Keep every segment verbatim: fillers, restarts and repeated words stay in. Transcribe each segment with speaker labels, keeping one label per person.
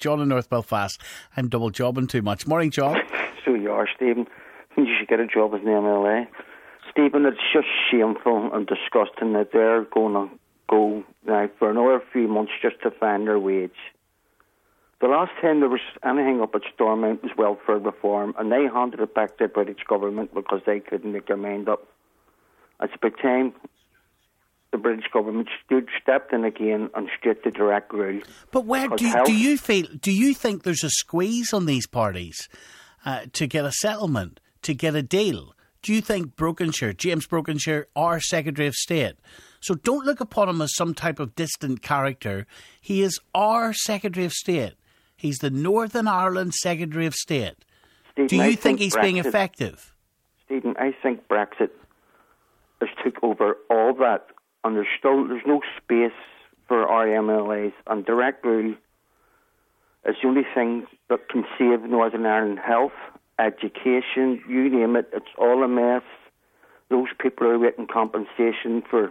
Speaker 1: John in North Belfast. I'm double jobbing too much. Morning, John.
Speaker 2: So you are, Stephen. You should get a job as an M L A. Stephen, it's just shameful and disgusting that they're going to go now for another few months just to find their wage. The last time there was anything up at Stormont was welfare reform, and they handed it back to the British government because they couldn't make their mind up. It's about time the British government stood, stepped in again and straight to direct rule.
Speaker 1: But where do you,
Speaker 2: health,
Speaker 1: do you feel? Do you think there's a squeeze on these parties uh, to get a settlement, to get a deal? Do you think Brokenshire, James Brokenshire, our Secretary of State? So don't look upon him as some type of distant character. He is our Secretary of State. He's the Northern Ireland Secretary of State.
Speaker 2: Stephen,
Speaker 1: do you
Speaker 2: I
Speaker 1: think,
Speaker 2: think
Speaker 1: he's
Speaker 2: Brexit,
Speaker 1: being effective?
Speaker 2: Stephen, I think Brexit has took over all that, and there's still there's no space for our M L As, and direct rule is the only thing that can save Northern Ireland health, education, you name it. It's all a mess. Those people are getting compensation for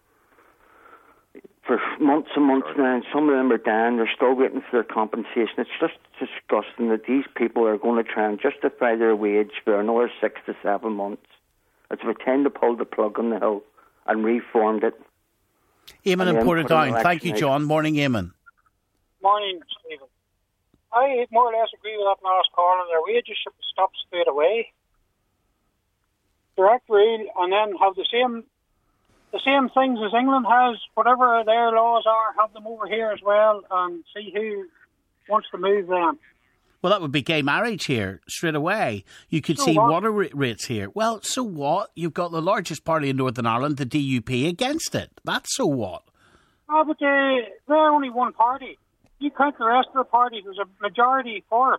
Speaker 2: for months and months now, and some of them are dying. They're still waiting for their compensation. It's just disgusting that these people are going to try and justify their wage for another six to seven months. It's about time to pull the plug on the hill and reformed it.
Speaker 1: Eamon in Portadown. Thank you, John. Morning, Eamon.
Speaker 3: Morning, Stephen. I more or less agree with that last caller. Their wages should be stopped straight away. Direct rule, and then have the same the same things as England has. Whatever their laws are, have them over here as well, and see who wants to move them.
Speaker 1: Well, that would be gay marriage here straight away. You could
Speaker 3: so
Speaker 1: see
Speaker 3: what?
Speaker 1: water rates here. Well, so what? You've got the largest party in Northern Ireland, the D U P, against it. That's so what?
Speaker 3: Oh, but they, they're only one party. You count the rest of the parties, there's a majority for it.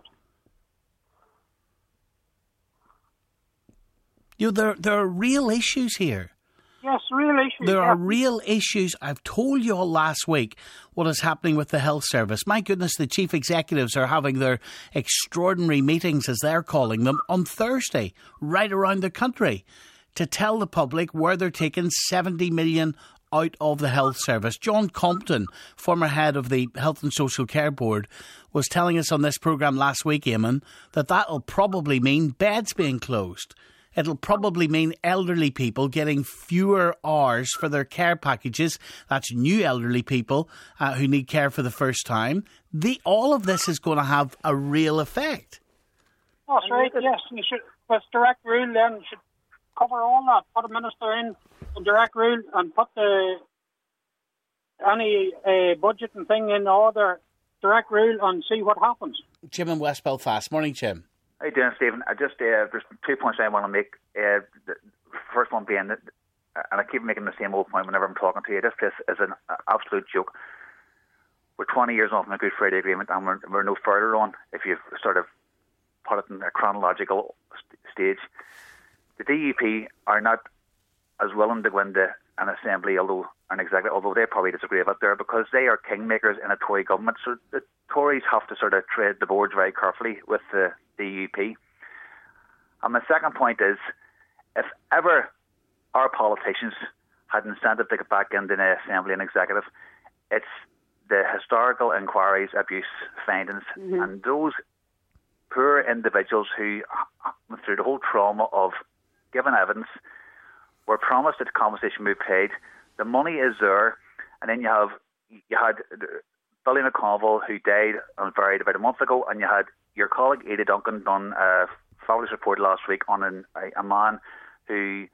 Speaker 1: You know, there, there are real issues here.
Speaker 3: Yes, real issues.
Speaker 1: There
Speaker 3: yeah.
Speaker 1: are real issues. I've told you all last week what is happening with the health service. My goodness, the chief executives are having their extraordinary meetings, as they're calling them, on Thursday, right around the country, to tell the public where they're taking seventy million out of the health service. John Compton, former head of the Health and Social Care Board, was telling us on this programme last week, Eamon, that that'll probably mean beds being closed. It'll probably mean elderly people getting fewer hours for their care packages. That's new elderly people uh, who need care for the first time. The, all of this is going to have a real effect.
Speaker 3: That's right, yes. You should, with direct rule then, you should cover all that. Put a minister in a direct rule and put the any uh, budget and thing in order, direct rule, and see what happens.
Speaker 1: Jim in West Belfast. Morning, Jim.
Speaker 4: How you doing, Stephen? I just uh, there's two points I want to make. Uh, the first one being that, and I keep making the same old point whenever I'm talking to you. This place is an absolute joke. We're twenty years on from the Good Friday Agreement, and we're, we're no further on. If you sort of put it in a chronological st- stage, the D U P are not as willing to go into an assembly, although an executive, although they probably disagree with it there, because they are kingmakers in a Tory government. So the Tories have to sort of tread the boards very carefully with the D U P. And my second point is, if ever our politicians had incentive to get back into the assembly and executive, it's the historical inquiries, abuse findings, mm-hmm. and those poor individuals who, through the whole trauma of giving evidence, were promised that compensation would be paid. The money is there, and then you have you had Billy McConville, who died and buried about a month ago, and you had your colleague Ada Duncan done a fabulous report last week on an, a, a man who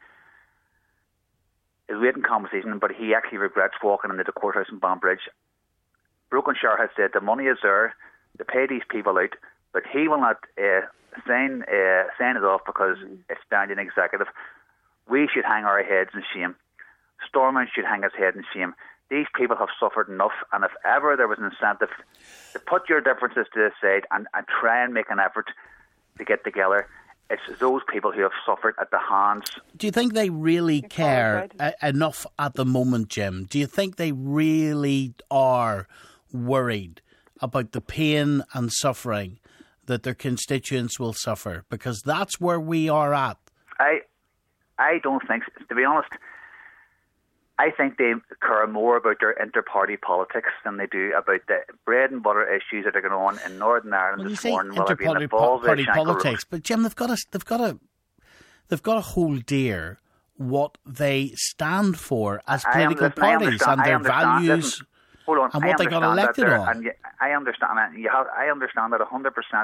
Speaker 4: is waiting compensation, but he actually regrets walking into the courthouse in Banbridge. Brokenshire has said the money is there to pay these people out, but he will not uh, sign uh, sign it off because mm-hmm. it's standing executive. We should hang our heads in shame. Stormont should hang his head in shame. These people have suffered enough, and if ever there was an incentive to put your differences to the side and, and try and make an effort to get together, it's those people who have suffered at the hands.
Speaker 1: Do you think they really care a- enough at the moment, Jim? Do you think they really are worried about the pain and suffering that their constituents will suffer? Because that's where we are at.
Speaker 4: I, I don't think, to be honest, I think they care more about their inter-party politics than they do about the bread and butter issues that are going on in Northern Ireland
Speaker 1: well,
Speaker 4: this
Speaker 1: you
Speaker 4: morning.
Speaker 1: Say inter-party po- party politics, but Jim, they've got to, they've got to, they've got to hold dear what they stand for as political
Speaker 4: listen,
Speaker 1: parties and their values.
Speaker 4: Listen, hold on,
Speaker 1: and what they got elected on.
Speaker 4: And you, I understand that. You have, I understand that a hundred percent.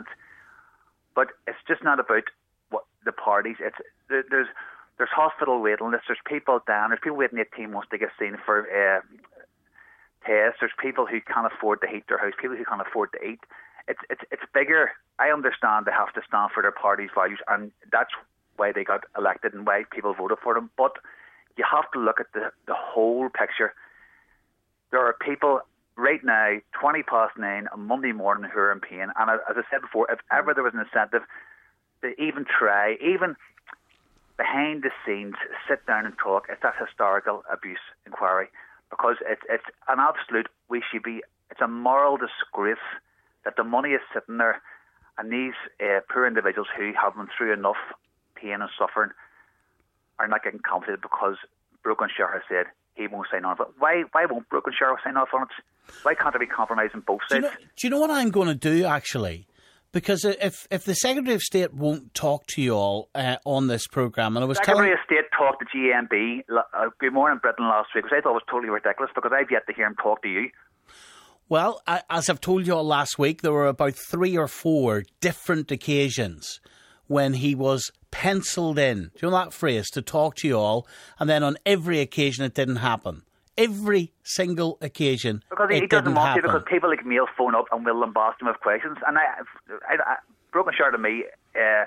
Speaker 4: But it's just not about what the parties. It's there, there's. There's hospital waiting lists, there's people down, there's people waiting eighteen months to get seen for uh, tests, there's people who can't afford to heat their house, people who can't afford to eat. It's it's it's bigger. I understand they have to stand for their party's values, and that's why they got elected and why people voted for them. But you have to look at the, the whole picture. There are people right now, twenty past nine on Monday morning, who are in pain. And as I said before, if ever there was an incentive to even try, even behind the scenes, sit down and talk, it's that historical abuse inquiry, because it's it's an absolute, we should be, it's a moral disgrace that the money is sitting there and these uh, poor individuals who have been through enough pain and suffering are not getting compensated because Brokenshire has said he won't sign on. But why why won't Brokenshire sign off on it? Why can't there be compromise on both sides?
Speaker 1: Do you know, do you know what I'm going to do, actually? Because if if the Secretary of State won't talk to you all uh, on this programme, and I was
Speaker 4: Secretary
Speaker 1: telling...
Speaker 4: of State talked to G M B, uh, Good Morning Britain last week, which I thought was totally ridiculous, because I've yet to hear him talk to you.
Speaker 1: Well, I, as I've told you all last week, there were about three or four different occasions when he was penciled in, do you know that phrase, to talk to you all, and then on every occasion it didn't happen. Every single occasion,
Speaker 4: because he,
Speaker 1: it
Speaker 4: he doesn't
Speaker 1: didn't
Speaker 4: want
Speaker 1: happen.
Speaker 4: to, because people like me will phone up and will lambast him with questions. And I, I, I Brokenshire to me, uh,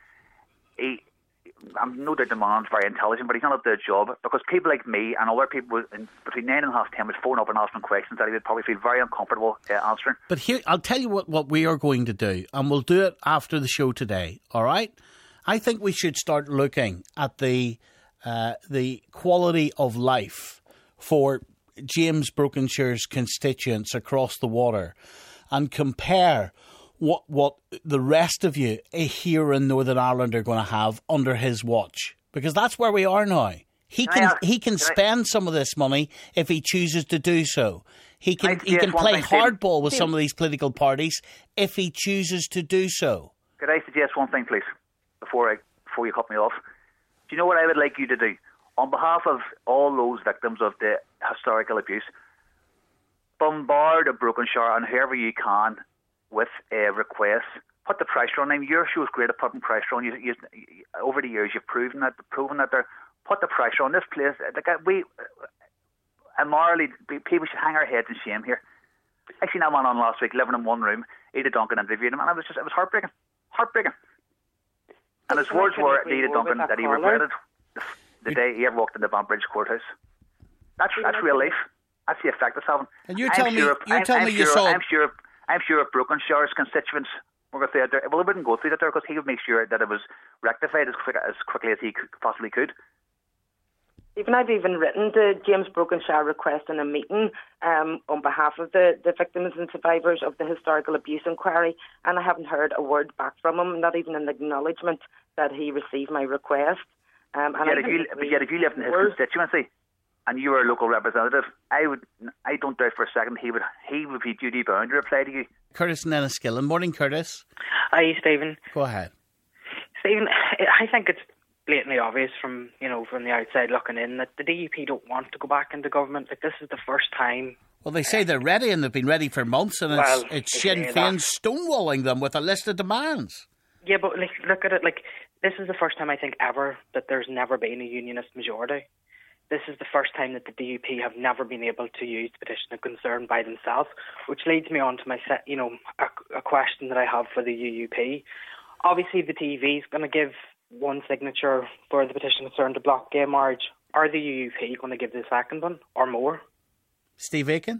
Speaker 4: he, I'm no doubt the man's very intelligent, but he's not up to the job, because people like me and other people in, between nine and half ten would phone up and ask him questions that he would probably feel very uncomfortable uh, answering.
Speaker 1: But here, I'll tell you what, what we are going to do, and we'll do it after the show today, all right? I think we should start looking at the uh, the quality of life for James Brokenshire's constituents across the water and compare what what the rest of you here in Northern Ireland are going to have under his watch. Because that's where we are now. He can
Speaker 4: ask,
Speaker 1: he can, can spend I, some of this money if he chooses to do so. He can he can play hardball with some of these political parties if he chooses to do so.
Speaker 4: Could I suggest one thing, please, before I before you cut me off? Do you know what I would like you to do? On behalf of all those victims of the historical abuse, bombard a Brokenshire and whoever you can with uh, requests. Put the pressure on them. Your show is great at putting pressure on you. you. Over the years, you've proven that. Proven that they're put the pressure on this place. Like, we, uh, morally, people should hang our heads in shame here. I seen that man on last week, living in one room. Ada Duncan interviewed him, and it was just, it was heartbreaking, heartbreaking. And his words were, Ada Duncan, that, that he regretted the day he ever walked into Banbridge Courthouse. That's that's real life. That's the effect it's having.
Speaker 1: And you're telling
Speaker 4: sure
Speaker 1: me,
Speaker 4: if,
Speaker 1: you're
Speaker 4: I'm,
Speaker 1: telling
Speaker 4: I'm
Speaker 1: me
Speaker 4: sure,
Speaker 1: you saw.
Speaker 4: I'm sure, I'm sure if Brokenshire's constituents were going through that there, well, he wouldn't go through that there, because he would make sure that it was rectified as quick as quickly as he could, possibly could.
Speaker 5: Even I've even written to James Brokenshire requesting a meeting um, on behalf of the, the victims and survivors of the historical abuse inquiry, and I haven't heard a word back from him, not even an acknowledgement that he received my request. Um, and
Speaker 4: yet if you, but yet if you lived in his constituency and you were a local representative, I would, I don't doubt for a second he would he would be duty bound to reply to you.
Speaker 1: Curtis and Enniskillen. Morning, Curtis.
Speaker 6: Hi, Stephen.
Speaker 1: Go ahead.
Speaker 6: Stephen, I think it's blatantly obvious from, you know, from the outside looking in that the D U P don't want to go back into government. Like, this is the first time.
Speaker 1: Well, they say they're ready, and they've been ready for months, and
Speaker 6: well,
Speaker 1: it's, it's Sinn Féin stonewalling them with a list of demands.
Speaker 6: Yeah, but like, look at it, like, this is the first time I think ever that there's never been a unionist majority. This is the first time that the D U P have never been able to use petition of concern by themselves, which leads me on to my, set, you know, a, a question that I have for the U U P. Obviously, the T V is going to give one signature for the petition of concern to block gay marriage. Are the U U P going to give the second one or more?
Speaker 1: Steve Aiken?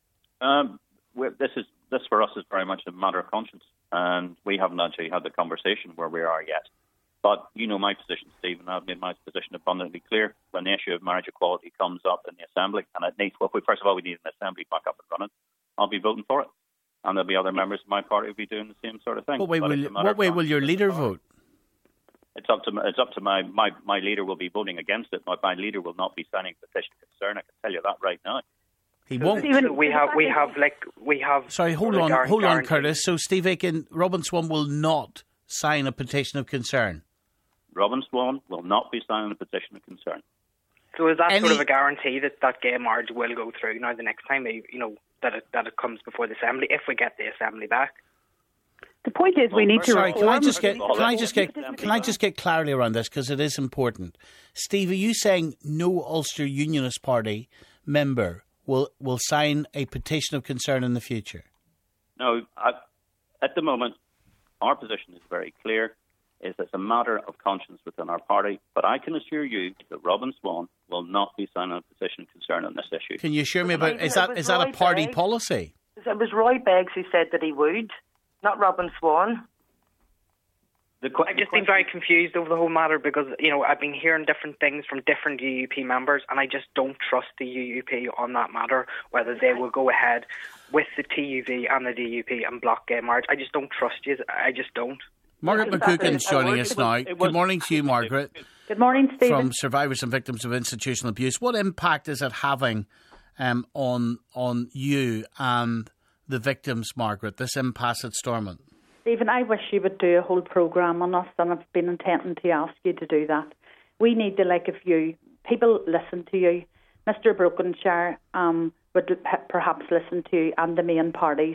Speaker 7: Um, this is this for us is very much a matter of conscience, and we haven't actually had the conversation where we are yet. But you know my position, Stephen. I've made my position abundantly clear. When the issue of marriage equality comes up in the Assembly, and it needs, well, first of all, we need an Assembly back up and running, I'll be voting for it. And there'll be other members of my party who will be doing the same sort of thing.
Speaker 1: What way, will, you, what way will your leader vote?
Speaker 7: It's up to it's up to my, my, my leader will be voting against it. My, my leader will not be signing a petition of concern. I can tell you that right now.
Speaker 1: He won't.
Speaker 6: So we have, we have, like, we have.
Speaker 1: Sorry, hold on, guarantee. hold on, Curtis. So Steve Aiken, Robin Swan will not sign a petition of concern.
Speaker 7: Robin Swan will not be signing a petition of concern.
Speaker 6: So is that
Speaker 1: Any...
Speaker 6: sort of a guarantee that that gay marriage will go through now the next time, you know, that it that it comes before the Assembly, if we get the Assembly back?
Speaker 8: The point is, we need to.
Speaker 1: Sorry, can I just get can I just get can I just get clarity around this, because it is important. Steve, are you saying no Ulster Unionist Party member will will sign a petition of concern in the future?
Speaker 7: No, I, at the moment, our position is very clear. Is it's a matter of conscience within our party, but I can assure you that Robin Swan will not be signing a petition of concern on this issue.
Speaker 1: Can you assure me about is that is that a party
Speaker 5: Begg.
Speaker 1: policy?
Speaker 5: It was Roy Beggs who said that he would, not Robin Swan.
Speaker 7: The qu-
Speaker 6: I've just been very confused over the whole matter because, you know, I've been hearing different things from different U U P members, and I just don't trust the U U P on that matter, whether they will go ahead with the T U V and the D U P and block gay marriage. I just don't trust you. I just don't.
Speaker 1: Margaret McCucken's joining us now. Good morning to you, Margaret.
Speaker 8: Good morning, Stephen.
Speaker 1: From Survivors and Victims of Institutional Abuse. What impact is it having um, on on you and the victims, Margaret, this impasse at Stormont?
Speaker 8: Stephen, I wish you would do a whole programme on us, and I've been intending to ask you to do that. We need to, like, if you, people listen to you, Mister Brokenshire um, would perhaps listen to you and the main parties.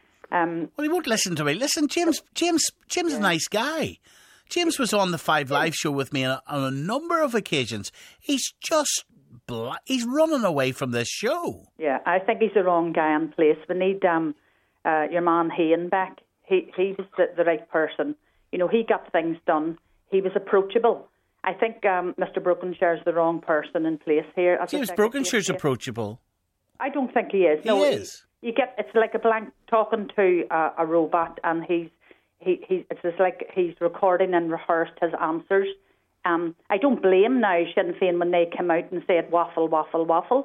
Speaker 8: Um,
Speaker 1: well, he won't listen to me. Listen, James James, James yeah. is a nice guy. James was on the Five Live show with me on a, on a number of occasions. He's just, bla- he's running away from this show.
Speaker 8: Yeah, I think he's the wrong guy in place. We need um, uh, your man Hayden back. He, he was the, the right person. You know, he got things done. He was approachable. I think um, Mister Brokenshire's the wrong person in place here.
Speaker 1: James Brokenshire's approachable.
Speaker 8: I don't think he is.
Speaker 1: He
Speaker 8: no,
Speaker 1: is.
Speaker 8: He, you get it's like a blank talking to uh, a robot, and he's he he it's just like he's recording and rehearsed his answers. Um, I don't blame now Sinn Féin when they came out and said waffle, waffle, waffle.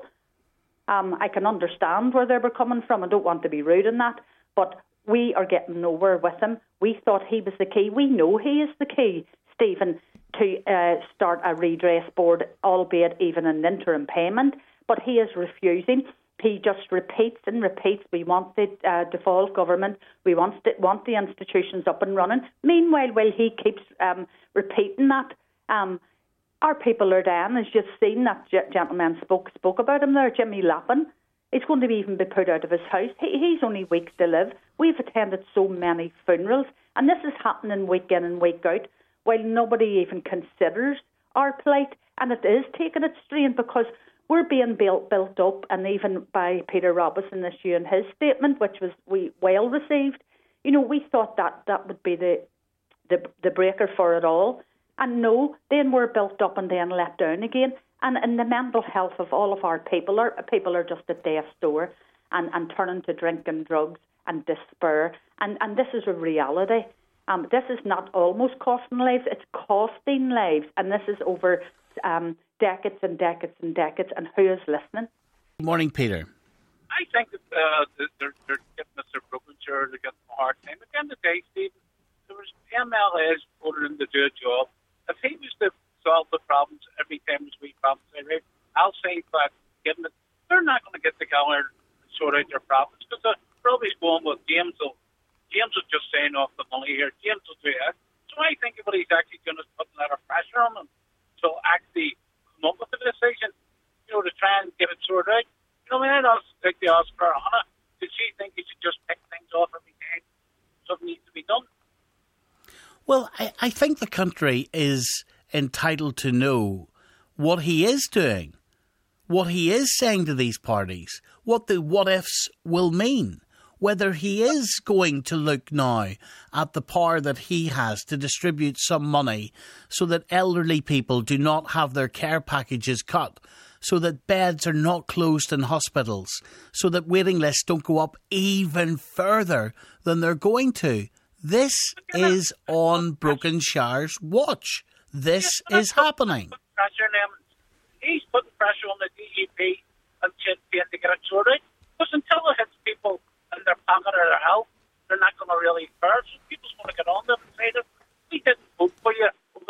Speaker 8: Um, I can understand where they were coming from. I don't want to be rude in that, but we are getting nowhere with him. We thought he was the key. We know he is the key, Stephen, to uh, start a redress board, albeit even an interim payment, but he is refusing. He just repeats and repeats, we want the uh, default government, we want the, want the institutions up and running. Meanwhile, while he keeps um, repeating that, um, our people are down. As you've seen, that g- gentleman spoke spoke about him there, Jimmy Lappin. He's going to even be put out of his house. He, he's only weeks to live. We've attended so many funerals, and this is happening week in and week out, while nobody even considers our plight, and it is taking its strain because we're being built built up, and even by Peter Robinson this year in his statement, which was we well received. You know, we thought that that would be the the the breaker for it all, and no, then we're built up and then let down again. And, and the mental health of all of our people are people are just at death's door, and, and turning to drink and drugs and despair. And and this is a reality. Um, this is not almost costing lives; it's costing lives, and this is over um, decades and decades and decades. And who is listening?
Speaker 1: Good morning, Peter.
Speaker 9: I think that, uh, they're, they're getting Mister Brokenshire to get a hard time. At the end of the day, Stephen, there was M L As voted in to do a job. If he was to solve the problems every time there's wee problems, right? I'll say that given it, they're not going to get together and sort out their problems because they're always going with James. Will, James will just sign off the money here. James will do it. So I think what he's actually doing is putting a lot of pressure on them to actually come up with a decision, you know, to try and get it sorted out. You know, I mean, I'd also take the Oscar Anna. Did she think he should just pick things off every time something needs to be done?
Speaker 1: Well, I, I think the country is entitled to know what he is doing, what he is saying to these parties, what the what-ifs will mean, whether he is going to look now at the power that he has to distribute some money so that elderly people do not have their care packages cut, so that beds are not closed in hospitals, so that waiting lists don't go up even further than they're going to. This is on Brokenshire's watch. This is happening.
Speaker 9: Pressure on them. He's putting pressure on the D U P and Sinn Féin to get it sorted. Because until it hits people in their pocket or their health, they're not going to really care. So people's going to get on them and say that we didn't vote for you over these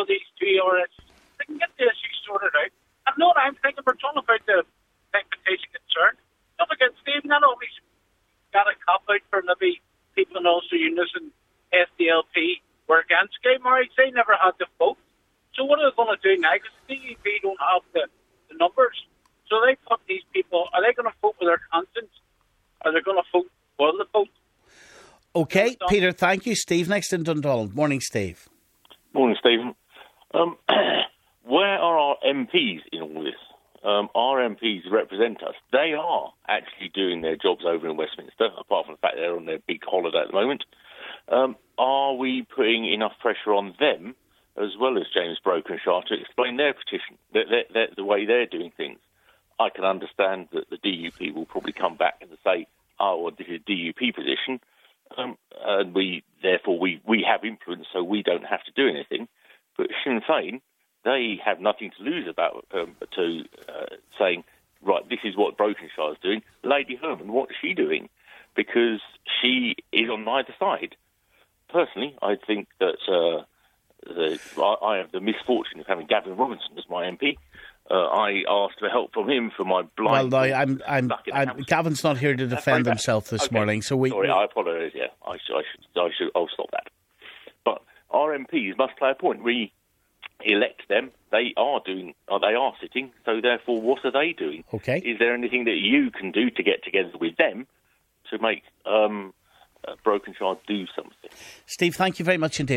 Speaker 9: P R S. They can get the issue sorted out. And no, I'm thinking we're talking about the expectation concern. Don't forget, Stephen, that always got a cop out for maybe people in Ulster Unison, S D L P were against gay marriage. They never had the vote. So what are they going to do now? Because the D U P don't have the, the numbers. So they put these people, are they going to vote with their conscience? Are they going to vote for the vote?
Speaker 1: OK, Peter, thank you. Steve, next in Dundalk. Morning, Steve.
Speaker 10: Morning, Stephen. Um, where are our M Ps in all this? Um, our M Ps represent us. They are actually doing their jobs over in Westminster, apart from the fact they're on their big holiday at the moment. Um, are we putting enough pressure on them, as well as James Brokenshire, to explain their petition, the, the, the way they're doing things? I can understand that the D U P will probably come back and say, oh, well, this is a D U P position, um, and we therefore we, we have influence, so we don't have to do anything. But Sinn Féin, they have nothing to lose about um, to uh, saying, right, this is what Brokenshire is doing. Lady Herman, what's she doing? Because she is on neither side. Personally, I think that uh, the, I, I have the misfortune of having Gavin Robinson as my M P. Uh, I asked for help from him for my blind.
Speaker 1: Well, no, I'm, I'm, I'm, Gavin's not here to defend himself this
Speaker 10: okay.
Speaker 1: morning, so we.
Speaker 10: Sorry, I apologise. Yeah, I should, I should, I should, I'll stop that. But our M Ps must play a point. We elect them. They are doing. Or they are sitting. So therefore, what are they doing?
Speaker 1: Okay.
Speaker 10: Is there anything that you can do to get together with them to make um, uh, Brokenshire do something?
Speaker 1: Steve, thank you very much indeed.